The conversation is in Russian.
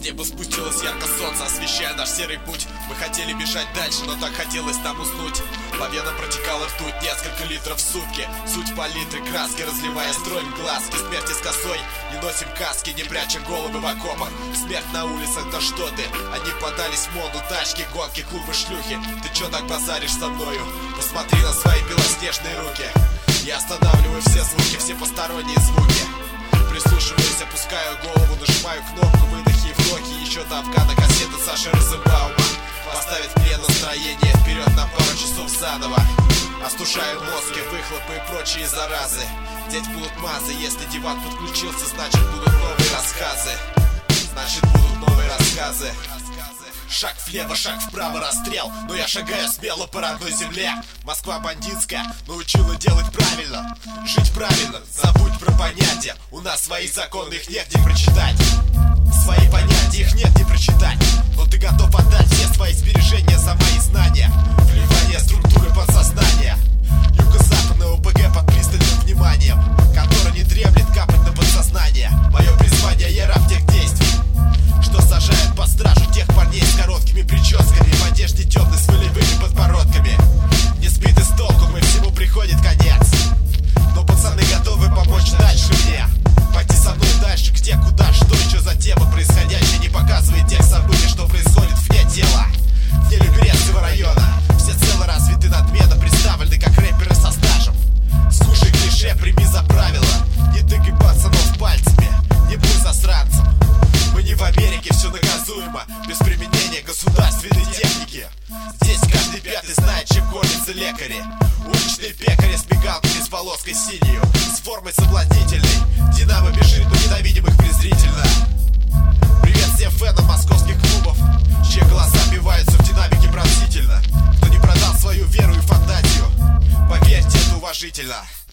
небо спустилось ярко солнце, освещая наш серый путь. Мы хотели бежать дальше, но так хотелось там уснуть. По венам протекала ртуть, несколько литров в сутки. Суть палитры краски, разливая строим глазки. Смерти с косой, не носим каски, не пряча головы в окопах. Смерть на улицах, да что ты? Они подались в моду, тачки, гонки, клубы, шлюхи. Ты чё так базаришь со мною? Посмотри на свои белоснежные руки. Я останавливаю все звуки, все посторонние звуки. Прислушиваюсь, опускаю голову, нажимаю кнопку, выдохи и вдохи. Еще давка на кассету Саши Розенбаума поставит мне настроение вперед на пару часов заново. Остужаю мозги, выхлопы и прочие заразы. Здесь будут мазы, если диван подключился, значит будут новые рассказы. Значит будут новые рассказы. Шаг влево, шаг вправо, расстрел. Но я шагаю смело по родной земле. Москва бандитская научила делать правильно, жить правильно, забудь про понятия. У нас свои законы, их негде прочитать. Свои понятия, их негде прочитать. Но ты готов отдать все свои сбережения за мои знания. Вливание структуры подсознания. Юго-западное ОПГ под пристальным вниманием, который не дремлет капать на подсознание. Мое призвание, я раб тех действий, что сажает под стражу тех парней с короткими прическами, в одежде темной с волевыми подбородками. Не сбиты с толку, мы всему приходит конец. Но пацаны готовы помочь дальше мне. Пойти со мной дальше, где, куда, что и что за тема происходящая не показывает тех событий, что происходит вне тела. Вне Люберецкого района все цело развиты, надменно представлены, как рэперы со стажем. Слушай клише, прими за правило. Не тыкай пацанов пальцами, не будь засранцем. Мы не в Америке, все наказуемо, без применения государственной техники. Здесь каждый пятый знает, чем кормятся лекари. Уличные пекари с мигалками, с полоской синью, с формой соблазнительной. Динамо бежит, но ненавидим их презрительно. Привет всем фэнам московских клубов, чьи голоса биваются в динамике пронзительно. Кто не продал свою веру и фантазию, поверьте, это уважительно.